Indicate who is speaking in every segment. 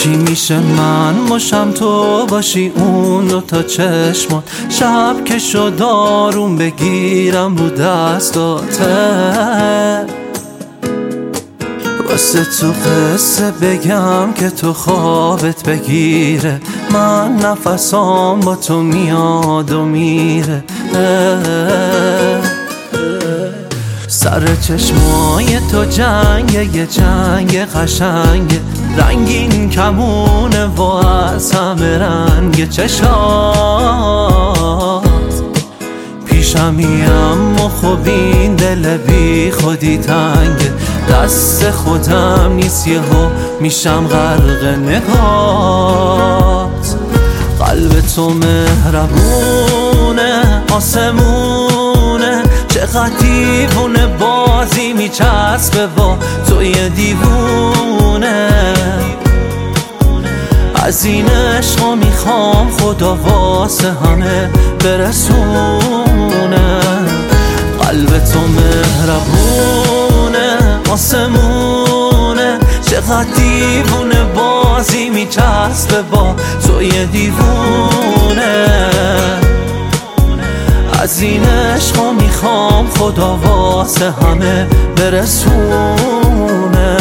Speaker 1: چی میشه من باشم تو باشی اون دوتا چشمات، شب که شد آروم بگیرم رو دستاته، واسه تو قصه بگم که تو خوابت بگیره، من نفسام با تو میاد و میره. سر چشمای تو جنگه، یه جنگ قشنگه، رنگین کمونه و از همه رنگ چشات، پیشمیم و خب این دل بی خودی تنگه، دست خودم نیست یهو میشم غرق نگات. قلب تو مهربونه آسمونه، چقدر دیوونه بازی میچسبه با توی دیوونه، از این عشقا میخوام خدا واسه همه برسونه. قلب تو مهربونه آسمونه، چقدر دیوونه بازی میچسبه با توی دیوونه، از این عشقا میخوام خدا واسه همه برسونه.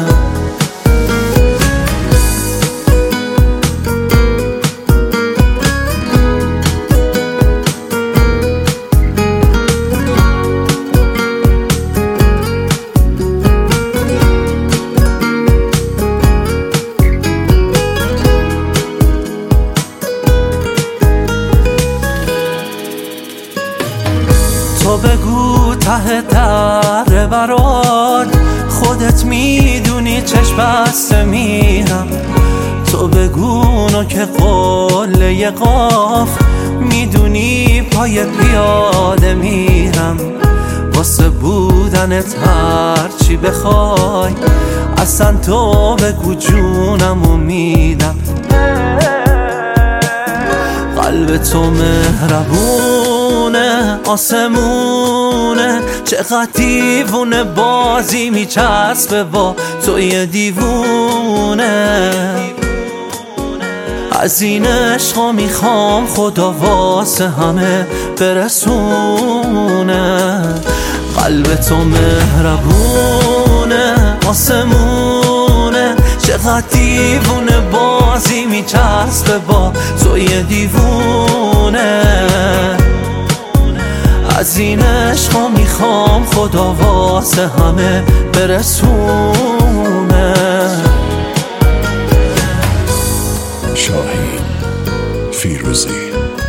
Speaker 1: تو بگو ته در برات، خودت میدونی چشم بسته میرم، تو بگو که قله قاف، میدونی پای پیاده میرم، واسه بودنت هرچی بخوای، اصلا تو بگو جونمو میدم. قلب تو مهربونه آسمونه، چقدر دیوونه بازی میچسبه با توی دیوونه، از این عشقا میخوام خدا واسه همه برسونه. قلب تو مهربونه آسمونه، چقدر دیوونه بازی میچسبه با توی دیوونه، از این عشقا میخوام خدا واسه همه برسونه.
Speaker 2: شاهین فیروزی